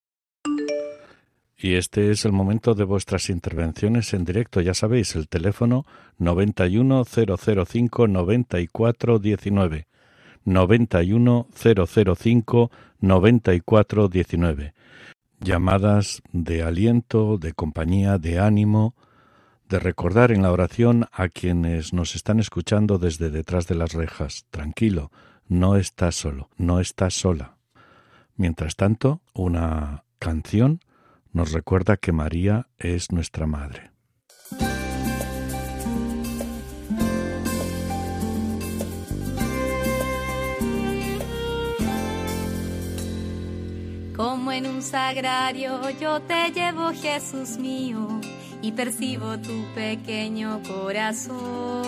Y este es el momento de vuestras intervenciones en directo. Ya sabéis, el teléfono noventa y uno, cero cero cinco, noventa y cuatro diecinueve. noventa y uno, cero cero cinco, noventa y cuatro diecinueve. Llamadas de aliento, de compañía, de ánimo, de recordar en la oración a quienes nos están escuchando desde detrás de las rejas. Tranquilo, no estás solo, no estás sola. Mientras tanto, una canción nos recuerda que María es nuestra madre. Como en un sagrario yo te llevo, Jesús mío, y percibo tu pequeño corazón,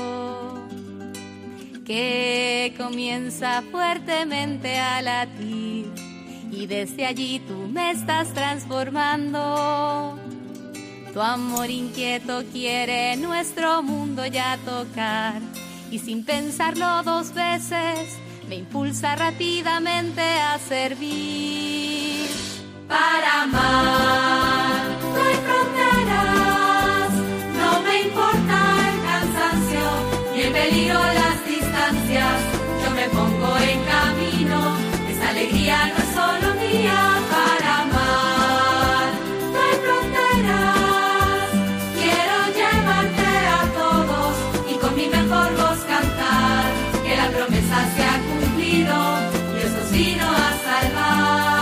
que comienza fuertemente a latir, y desde allí tú me estás transformando. Tu amor inquieto quiere nuestro mundo ya tocar, y sin pensarlo dos veces me impulsa rápidamente a servir. Para amar no hay fronteras, no me importa el cansancio ni el peligro, las distancias. Yo me pongo en camino, esta alegría no es solo mía. Para amar no hay fronteras, quiero llevarte a todos y con mi mejor voz cantar que la promesa se ha cumplido, Dios nos vino a salvar.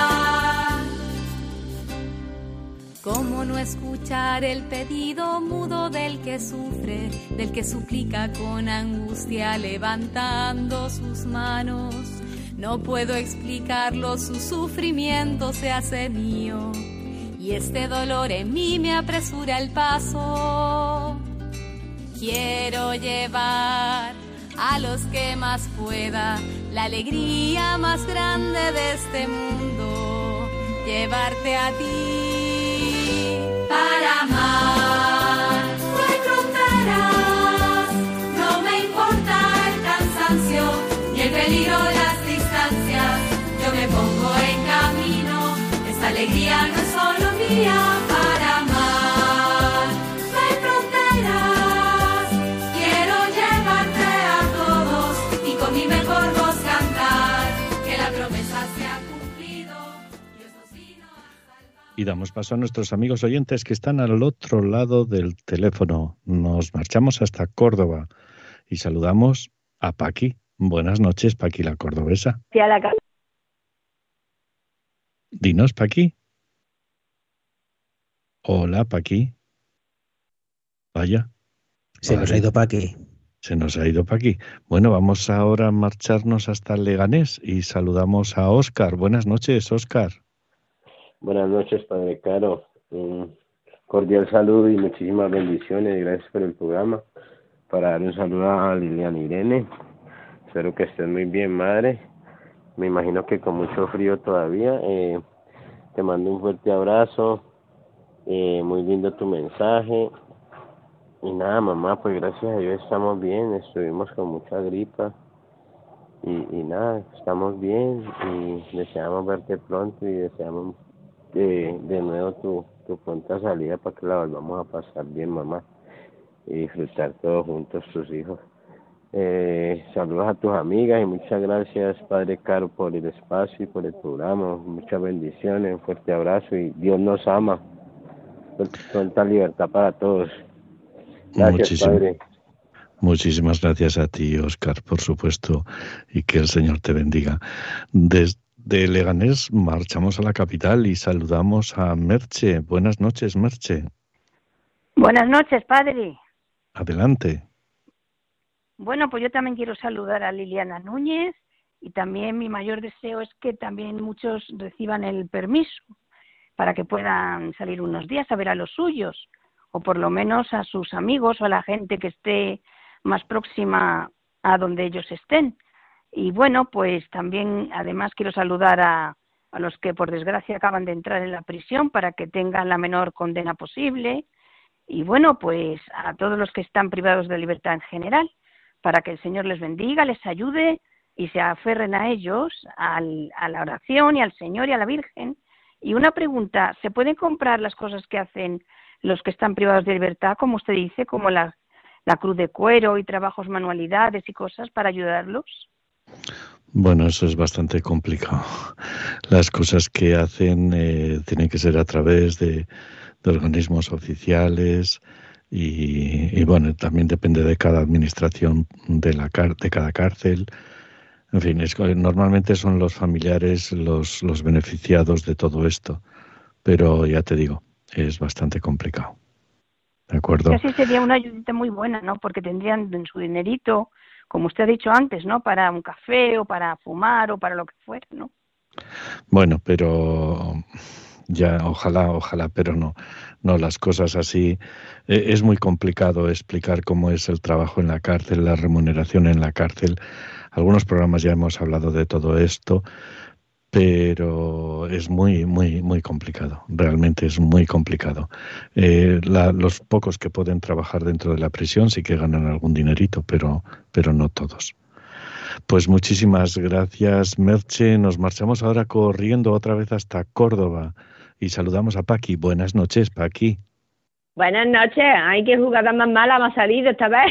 ¿Cómo no escuchar el pedido mudo del que sufre, del que suplica con angustia levantando sus manos? No puedo explicarlo, su sufrimiento se hace mío y este dolor en mí me apresura el paso. Quiero llevar a los que más pueda la alegría más grande de este mundo, llevarte a ti. Para amar no hay fronteras, no me importa el cansancio ni el peligro, las distancias. Yo me pongo en camino, esta alegría no es solo mía. Para amar no hay fronteras, quiero llevarte a todos y con mi mejor voz cantar que la promesa se ha cumplido. Dios nos vino a salvar. Y damos paso a nuestros amigos oyentes que están al otro lado del teléfono. Nos marchamos hasta Córdoba y saludamos a Paqui. Buenas noches, Paqui la cordobesa. Sí, a la ca- Dinos, Paqui. Hola, Paqui. Vaya. Se vale. nos ha ido Paqui. Se nos ha ido Paqui. Bueno, vamos ahora a marcharnos hasta Leganés y saludamos a Óscar. Buenas noches, Óscar. Buenas noches, Padre Caro. Mm, cordial saludo y muchísimas bendiciones. Gracias por el programa. Para dar un saludo a Liliana Irene. Espero que estés muy bien, madre. Me imagino que con mucho frío todavía. Eh, te mando un fuerte abrazo. Eh, muy lindo tu mensaje. Y nada, mamá, pues gracias a Dios estamos bien. Estuvimos con mucha gripa. Y, y nada, estamos bien. Y deseamos verte pronto y deseamos eh, de nuevo tu, tu pronta salida para que la volvamos a pasar bien, mamá. Y disfrutar todos juntos, tus hijos. Eh, saludos a tus amigas y muchas gracias, Padre Caro, por el espacio y por el programa. Muchas bendiciones, un fuerte abrazo y Dios nos ama. Cuánta libertad para todos. Gracias, Muchísimo, Padre. Muchísimas gracias a ti, Óscar, por supuesto, y que el Señor te bendiga. Desde Leganés marchamos a la capital y saludamos a Merche. Buenas noches, Merche. Buenas noches, Padre. Adelante. Bueno, pues yo también quiero saludar a Liliana Núñez y también mi mayor deseo es que también muchos reciban el permiso para que puedan salir unos días a ver a los suyos o por lo menos a sus amigos o a la gente que esté más próxima a donde ellos estén. Y bueno, pues también además quiero saludar a, a los que por desgracia acaban de entrar en la prisión para que tengan la menor condena posible y bueno, pues a todos los que están privados de libertad en general, para que el Señor les bendiga, les ayude y se aferren a ellos, al, a la oración y al Señor y a la Virgen. Y una pregunta, ¿se pueden comprar las cosas que hacen los que están privados de libertad, como usted dice, como la, la cruz de cuero y trabajos, manualidades y cosas para ayudarlos? Bueno, eso es bastante complicado. Las cosas que hacen eh, tienen que ser a través de, de organismos oficiales. Y, y bueno, también depende de cada administración de la de cada cárcel. En fin, es, normalmente son los familiares los, los beneficiados de todo esto, pero ya te digo, es bastante complicado. ¿De acuerdo? Así sería una ayudita muy buena, ¿no? Porque tendrían en su dinerito, como usted ha dicho antes, ¿no? Para un café o para fumar o para lo que fuera, ¿no? Bueno, pero ya, ojalá, ojalá, pero no. No, las cosas así. Eh, es muy complicado explicar cómo es el trabajo en la cárcel, la remuneración en la cárcel. Algunos programas ya hemos hablado de todo esto, pero es muy, muy, muy complicado. Realmente es muy complicado. Eh, la, los pocos que pueden trabajar dentro de la prisión sí que ganan algún dinerito, pero, pero no todos. Pues muchísimas gracias, Merche. Nos marchamos ahora corriendo otra vez hasta Córdoba. Y saludamos a Paqui. Buenas noches, Paqui. Buenas noches. Ay, qué jugada más mala me ha salido esta vez.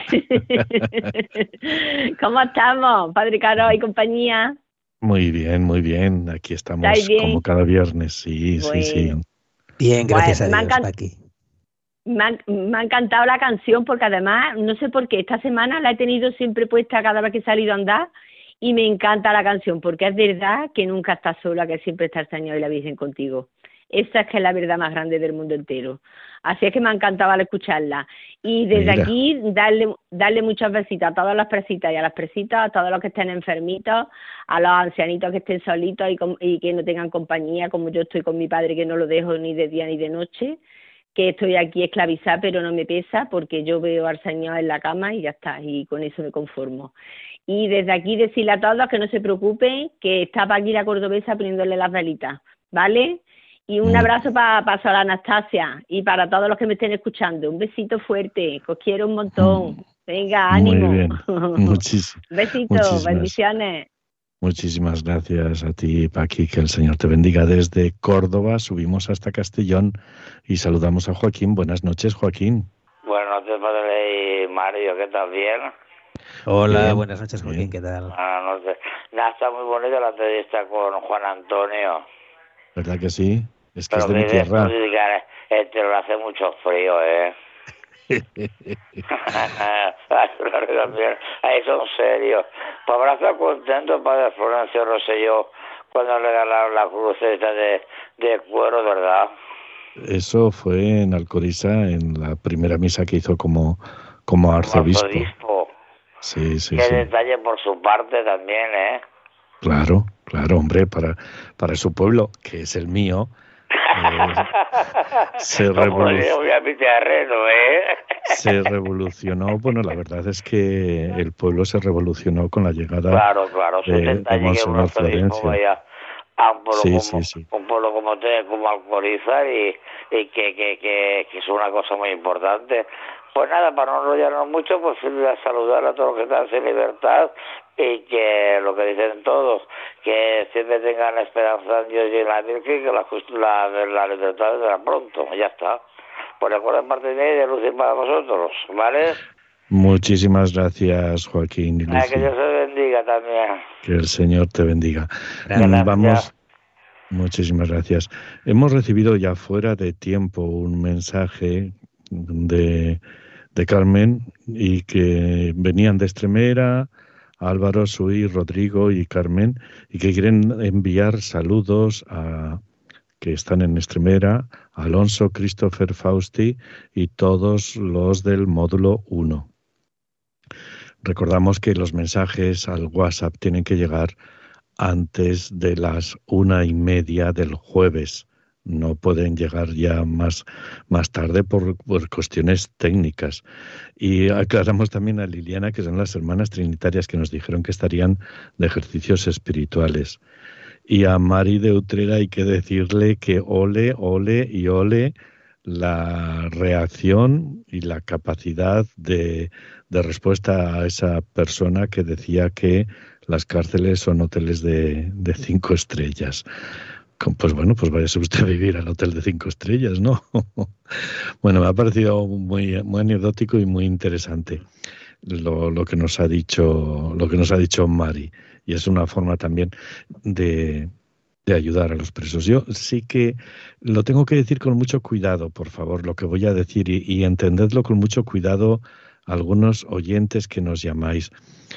¿Cómo estamos, Padre Caro y compañía? Muy bien, muy bien. Aquí estamos bien? como cada viernes. Sí, bueno. sí, sí. Bien, gracias bueno, a Dios, me Paqui. Me ha, me ha encantado la canción porque además, no sé por qué, esta semana la he tenido siempre puesta cada vez que he salido a andar y me encanta la canción porque es verdad que nunca estás sola, que siempre está el Señor y la Virgen contigo. Esa es que es la verdad más grande del mundo entero. Así es que me ha encantado al escucharla. Y desde Mira. aquí, darle darle muchas besitas a todas las presitas y a las presitas, a todos los que estén enfermitos, a los ancianitos que estén solitos y, con, y que no tengan compañía, como yo estoy con mi padre, que no lo dejo ni de día ni de noche, que estoy aquí esclavizada, pero no me pesa, porque yo veo al Señor en la cama y ya está, y con eso me conformo. Y desde aquí decirle a todos que no se preocupen, que está Paqui la cordobesa poniéndole las velitas, ¿vale? Y un abrazo para pa Sor Anastasia y para todos los que me estén escuchando. Un besito fuerte, que os quiero un montón. Venga, ánimo. Muy bien. Muchis Besitos, muchísimas, bendiciones. Muchísimas gracias a ti, Paqui, que el Señor te bendiga. Desde Córdoba subimos hasta Castellón y saludamos a Joaquín. Buenas noches, Joaquín. Buenas noches, Padre y Mario, ¿qué tal? ¿Bien? Hola, bien, buenas noches, Joaquín, bien. ¿Qué tal? Buenas noches. Nada, está muy bonita la entrevista con Juan Antonio. ¿Verdad que sí? Es que Pero es de mi tierra. Este lo hace mucho frío, ¿eh? Ahí son serios. Pues habrá estado contento Padre Florencio Rosselló cuando le ganaron la cruz esta de, de cuero, ¿verdad? Eso fue en Alcoriza, en la primera misa que hizo como, como arzobispo. Como arzobispo. Sí, sí, Qué sí. detalle por su parte también, ¿eh? Claro, claro, hombre, para, para su pueblo, que es el mío, se, revolucionó, ¿eh? se revolucionó. Bueno, la verdad es que el pueblo se revolucionó con la llegada claro, claro, de, de Monseñor Florencio. Vaya a un pueblo, sí, como, sí, sí. un pueblo como te, como Alcoriza y, y que, que, que, que es una cosa muy importante. Pues nada, para no enrollarnos mucho, pues a saludar a todos los que están sin libertad y que lo que dicen todos, que siempre tengan la esperanza en Dios y en la Virgen, que la, la, la libertad vendrá pronto, ya está. Pues recuerden Martínez y de luz para vosotros, ¿vale? Muchísimas gracias, Joaquín y Lucy. Ah, que Dios te bendiga también. Que el Señor te bendiga. Gracias. Vamos. Muchísimas gracias. Hemos recibido ya fuera de tiempo un mensaje de, de Carmen y que venían de Extremera, Álvaro, Sui, Rodrigo y Carmen, y que quieren enviar saludos a que están en Extremera, Alonso, Christopher, Fausti y todos los del módulo uno. Recordamos que los mensajes al WhatsApp tienen que llegar antes de las una y media del jueves. No pueden llegar ya más, más tarde por, por cuestiones técnicas. Y aclaramos también a Liliana que son las hermanas trinitarias que nos dijeron que estarían de ejercicios espirituales. Y a Mari de Utrera hay que decirle que ole, ole y ole la reacción y la capacidad de, de respuesta a esa persona que decía que las cárceles son hoteles de, de cinco estrellas. Pues bueno, pues váyase usted a vivir al hotel de cinco estrellas, ¿no? Bueno, me ha parecido muy, muy anecdótico y muy interesante lo, lo que nos ha dicho, lo que nos ha dicho Mari. Y es una forma también de, de ayudar a los presos. Yo sí que lo tengo que decir con mucho cuidado, por favor, lo que voy a decir, y, y entendedlo con mucho cuidado algunos oyentes que nos llamáis.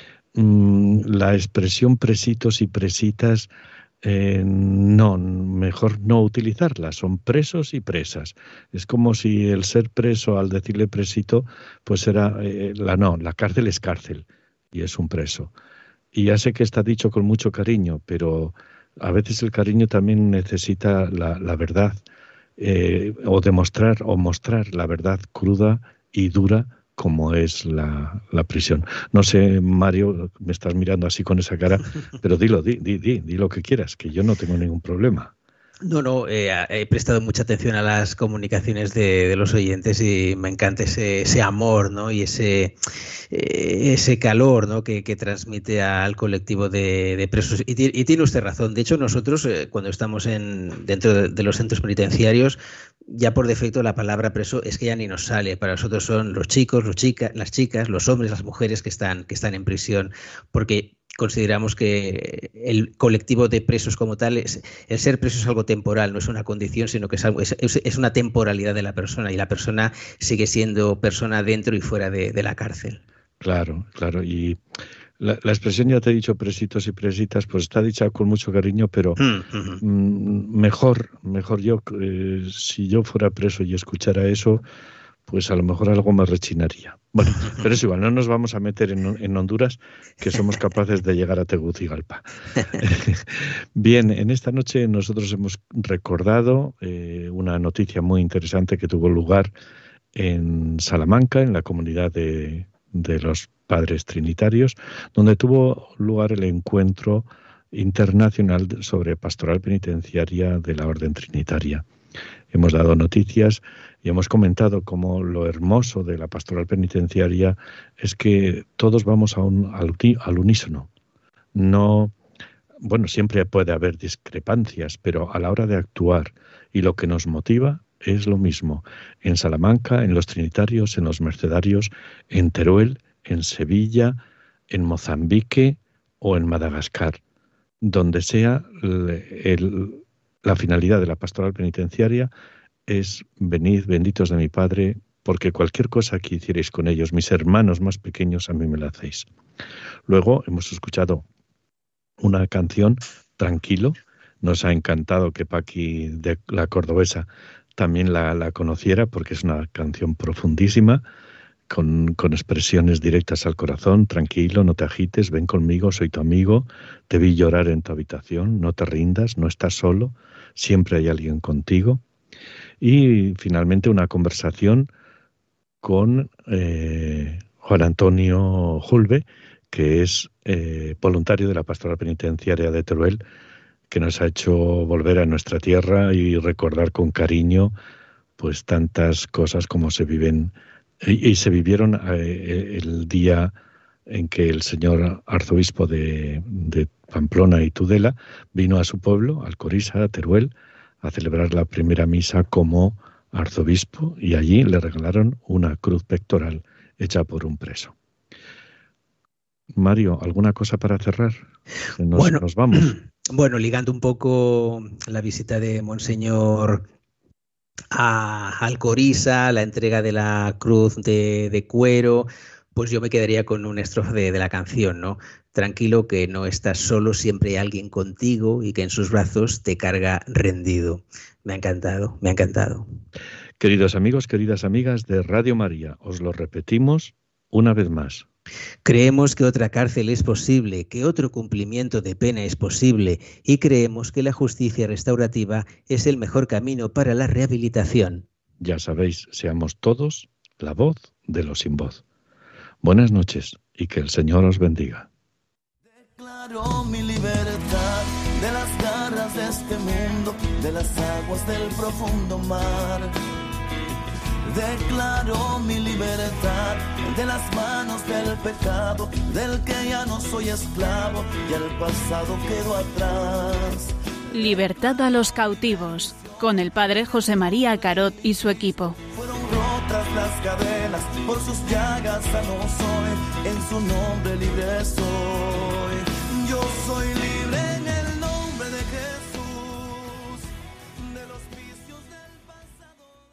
Mm, la expresión presitos y presitas, eh, no, mejor no utilizarla. Son presos y presas. Es como si el ser preso, al decirle presito, pues era eh, la no, la cárcel es cárcel y es un preso. Y ya sé que está dicho con mucho cariño, pero a veces el cariño también necesita la, la verdad, eh, o demostrar o mostrar la verdad cruda y dura como es la, la prisión. No sé, Mario, me estás mirando así con esa cara, pero dilo, di, di, di, di lo que quieras, que yo no tengo ningún problema. No, no, eh, he prestado mucha atención a las comunicaciones de, de los oyentes y me encanta ese, ese amor, ¿no? Y ese, eh, ese calor, ¿no? que, que transmite al colectivo de, de presos. Y, y tiene usted razón. De hecho, nosotros, eh, cuando estamos en, dentro de, de los centros penitenciarios, ya por defecto la palabra preso es que ya ni nos sale. Para nosotros son los chicos, los chicas, las chicas, los hombres, las mujeres que están, que están en prisión, porque consideramos que el colectivo de presos como tal, es, el ser preso es algo temporal, no es una condición, sino que es, algo, es, es una temporalidad de la persona, y la persona sigue siendo persona dentro y fuera de, de la cárcel. Claro, claro. Y la, la expresión, ya te he dicho, presitos y presitas, pues está dicha con mucho cariño, pero mm, mm, mejor, mejor yo, eh, si yo fuera preso y escuchara eso, pues a lo mejor algo me rechinaría. Bueno, pero es igual, no nos vamos a meter en, en Honduras, que somos capaces de llegar a Tegucigalpa. Bien, en esta noche nosotros hemos recordado eh, una noticia muy interesante que tuvo lugar en Salamanca, en la comunidad de, de los Padres Trinitarios, donde tuvo lugar el encuentro internacional sobre pastoral penitenciaria de la Orden Trinitaria. Hemos dado noticias y hemos comentado cómo lo hermoso de la pastoral penitenciaria es que todos vamos a un, al, al unísono. No, bueno, siempre puede haber discrepancias, pero a la hora de actuar y lo que nos motiva es lo mismo. En Salamanca, en los Trinitarios, en los Mercedarios, en Teruel, en Sevilla, en Mozambique o en Madagascar. Donde sea el, el la finalidad de la pastoral penitenciaria es: venid, benditos de mi Padre, porque cualquier cosa que hicierais con ellos, mis hermanos más pequeños, a mí me la hacéis. Luego hemos escuchado una canción, Tranquilo. Nos ha encantado que Paqui, de la cordobesa, también la, la conociera, porque es una canción profundísima, con, con expresiones directas al corazón. Tranquilo, no te agites, ven conmigo, soy tu amigo, te vi llorar en tu habitación, no te rindas, no estás solo, siempre hay alguien contigo. Y finalmente una conversación con eh, Juan Antonio Julve, que es eh, voluntario de la Pastoral Penitenciaria de Teruel, que nos ha hecho volver a nuestra tierra y recordar con cariño pues tantas cosas como se viven y, y se vivieron eh, el día en que el señor arzobispo de, de Pamplona y Tudela vino a su pueblo, Alcoriza, a Teruel, a celebrar la primera misa como arzobispo, y allí le regalaron una cruz pectoral hecha por un preso. Mario, ¿alguna cosa para cerrar? Nos, bueno, nos vamos. Bueno, ligando un poco la visita de Monseñor a Alcoriza, la entrega de la cruz de, de cuero, pues yo me quedaría con una estrofa de, de la canción, ¿no? Tranquilo que no estás solo, siempre hay alguien contigo y que en sus brazos te carga rendido. Me ha encantado, me ha encantado. Queridos amigos, queridas amigas de Radio María, os lo repetimos una vez más. Creemos que otra cárcel es posible, que otro cumplimiento de pena es posible y creemos que la justicia restaurativa es el mejor camino para la rehabilitación. Ya sabéis, seamos todos la voz de los sin voz. Buenas noches y que el Señor os bendiga. Declaro mi libertad de las garras de este mundo, de las aguas del profundo mar. Declaro mi libertad de las manos del pecado, del que ya no soy esclavo y el pasado quedó atrás. Libertad a los cautivos, con el padre José María Carot y su equipo. Fueron rotas las cadenas, por sus llagas sano soy, en su nombre libre soy. Yo soy